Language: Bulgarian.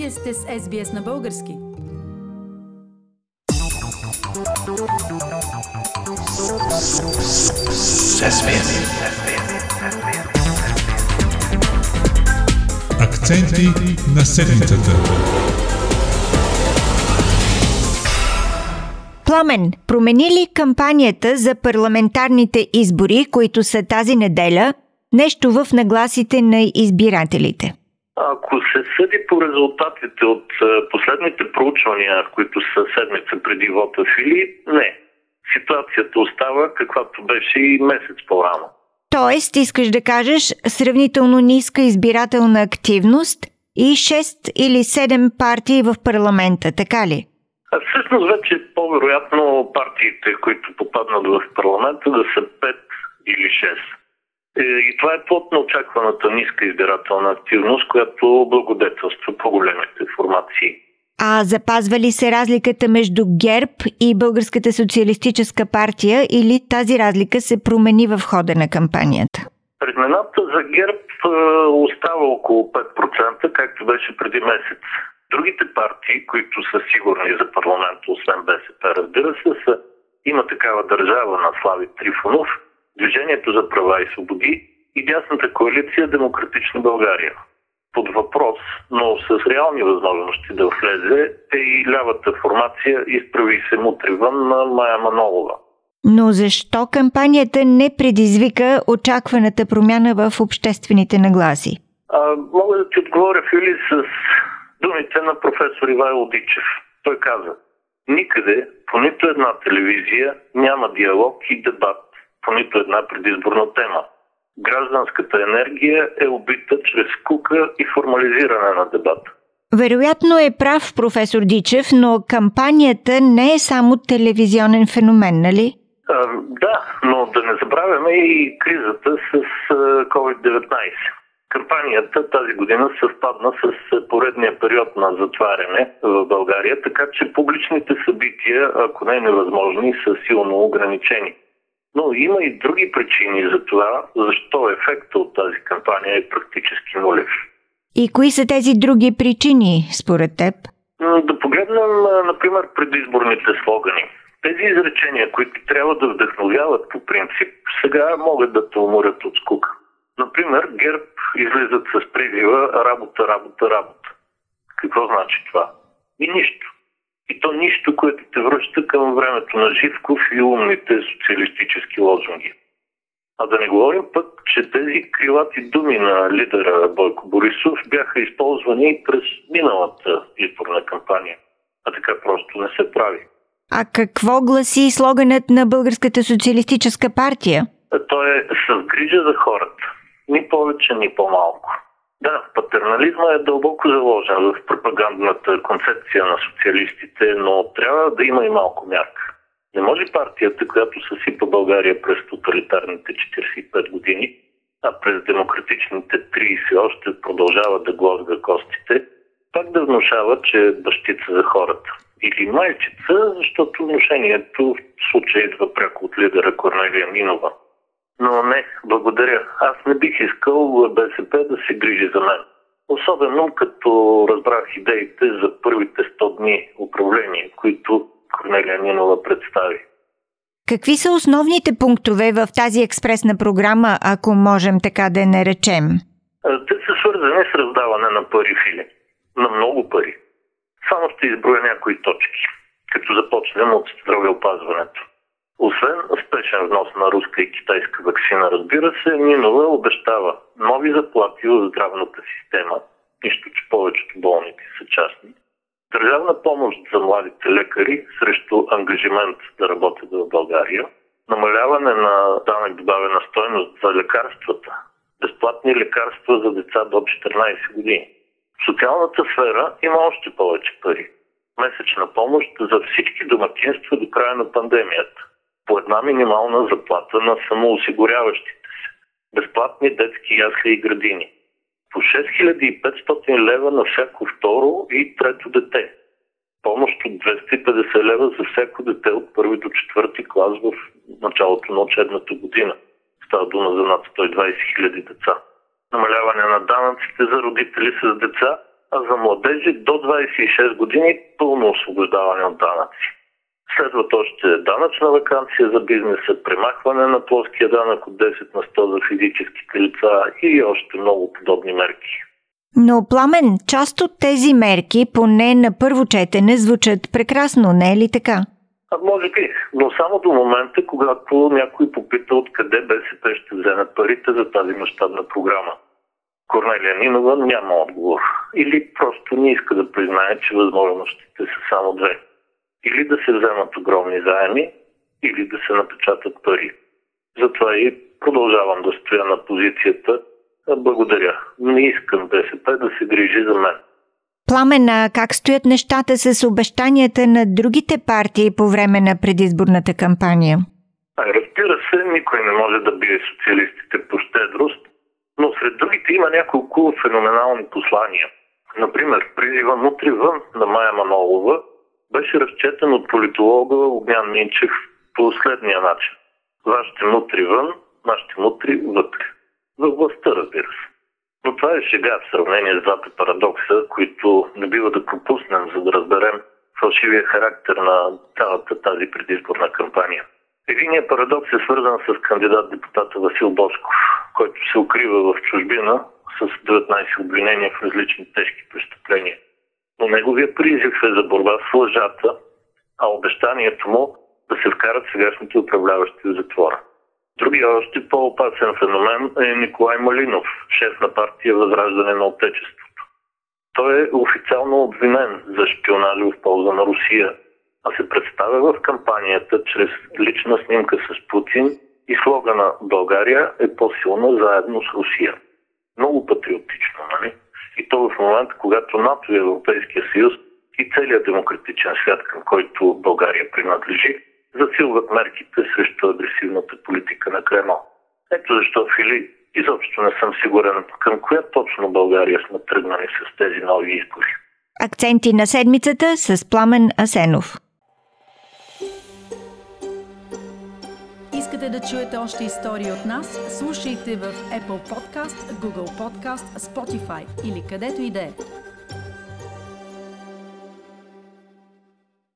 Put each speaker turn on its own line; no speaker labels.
Вие сте с SBS на български.
Акценти на седмицата.
Пламен, промени ли кампанията за парламентарните избори, които са тази неделя, нещо в нагласите на избирателите?
Ако се съди по резултатите от последните проучвания, които са седмица преди вота в Или, не. Ситуацията остава каквато беше и месец по-рано.
Тоест, искаш да кажеш сравнително ниска избирателна активност и 6 или 7 партии в парламента, така ли?
Всъщност вече е по-вероятно партиите, които попаднат в парламента, да са 5 или 6. И това е плод на очакваната ниска избирателна активност, която благодетелства по-големите формации.
А запазва ли се разликата между ГЕРБ и Българската социалистическа партия или тази разлика се промени в хода на кампанията?
Предмената за ГЕРБ остава около 5%, както беше преди месец. Другите партии, които са сигурни за парламента, освен БСП, разбира се, Има такава държава на Слави Трифонов, Движението за права и свободи и дясната коалиция Демократична България. Под въпрос, но с реални възможности да влезе, е и лявата формация Изправи се мутри вън на Мая Манолова.
Но защо кампанията не предизвика очакваната промяна в обществените нагласи?
Мога да ти отговоря, Фили, с думите на професор Ивайло Дичев. Той каза: никъде, по нито една телевизия няма диалог и дебат по нито една предизборна тема. Гражданската енергия е убита чрез скука и формализиране на дебата.
Вероятно е прав професор Дичев, но кампанията не е само телевизионен феномен, нали?
Да, но да не забравяме и кризата с COVID-19. Кампанията тази година съвпадна с поредния период на затваряне в България, така че публичните събития, ако не е невъзможни, са силно ограничени. Но има и други причини за това, защо ефектът от тази кампания е практически нулев.
И кои са тези други причини, според теб?
Да погледнем, например, предизборните слогани. Тези изречения, които трябва да вдъхновяват по принцип, сега могат да те уморят от скука. Например, ГЕРБ излизат с призива работа, работа, работа. Какво значи това? И нищо. И то нищо, което те връща към времето на Живков и умните социалистически лозунги. А да не говорим пък, че тези крилати думи на лидера Бойко Борисов бяха използвани и през миналата изборна кампания. А така просто не се прави.
А какво гласи слоганът на Българската социалистическа партия?
Той е с грижа за хората. Ни повече, ни по-малко. Да, патернализма е дълбоко заложен в пропагандната концепция на социалистите, но трябва да има и малко мярка. Не може партията, която съсипа България през тоталитарните 45 години, а през демократичните 30 още продължава да глозга костите, пак да внушава, че е бащица за хората. Или майчица, защото внушението в случая идва пряко от лидера Корнелия Нинова. Но не, благодаря. Аз не бих искал БСП да се грижи за мен. Особено като разбрах идеите за първите 100 дни управление, които Корнелия Нинова представи.
Какви са основните пунктове в тази експресна програма, ако можем така да наречем?
Те са свързани с раздаване на пари, Фили. На много пари. Само ще изброя някои точки, като започнем от здравеопазването. Освен спешен внос на руска и китайска ваксина, разбира се, Нинова обещава нови заплати в здравната система, нищо че повечето болници са частни, държавна помощ за младите лекари срещу ангажимент да работят в България, намаляване на данък добавена стойност за лекарствата, безплатни лекарства за деца до 14 години. В социалната сфера има още повече пари. Месечна помощ за всички домакинства до края на пандемията. По една минимална заплата на самоосигуряващите се. Безплатни детски ясли и градини. По 6500 лева на всяко второ и трето дете. Помощ от 250 лева за всяко дете от първи до четвърти клас в началото на учебната година. Става дума за над 120 000 деца. Намаляване на данъците за родители с деца, а за младежи до 26 години пълно освобождаване от данъци. Следват още данъчна ваканция за бизнеса, премахване на плоския данък от 10 на 100 за физическите лица и още много подобни мерки.
Но, Пламен, част от тези мерки, поне на първо четене, звучат прекрасно, не е ли така?
Може би, но само до момента, когато някой попита откъде БСП ще вземе парите за тази мащабна програма. Корнелия Нинова няма отговор. Или просто не иска да признае, че възможностите са само две. Или да се вземат огромни заеми, или да се напечатат пари. Затова и продължавам да стоя на позицията. Благодаря. Не искам БСП да се грижи за мен.
Пламен, а как стоят нещата с обещанията на другите партии по време на предизборната кампания?
Разбира се, никой не може да бие социалистите по щедрост, но сред другите има няколко феноменални послания. Например, призива "Мутри вън" на Мая Манолова беше разчетен от политолога Огнян Минчев по следния начин. Вашите мутри вън, нашите мутри вътре. Във властта, разбира се. Но това е шега в сравнение с двата парадокса, които не бива да пропуснем, за да разберем фалшивия характер на цялата тази предизборна кампания. Единият парадокс е свързан с кандидат-депутата Васил Божков, който се укрива в чужбина с 19 обвинения в различни тежки престъпления. Но неговия призив е за борба с лъжата, а обещанието му да се вкарат сегашните управляващи в затвора. Другия още по-опасен феномен е Николай Малинов, шеф на партия Възраждане на Отечеството. Той е официално обвинен за шпионаж в полза на Русия, а се представя в кампанията чрез лична снимка с Путин и слогана "България е по-силна заедно с Русия". Много патриотично, нали? И то в момента, когато НАТО и Европейския съюз и целият демократичен свят, към който България принадлежи, засилват мерките срещу агресивната политика на Кремъл. Ето защо, Фили, изобщо не съм сигурен към коя точно България сме тръгнали с тези нови избори.
Акценти на седмицата с Пламен Асенов.
Искате да чуете още истории от нас? Слушайте в Apple Podcast, Google Podcast, Spotify или където и да е.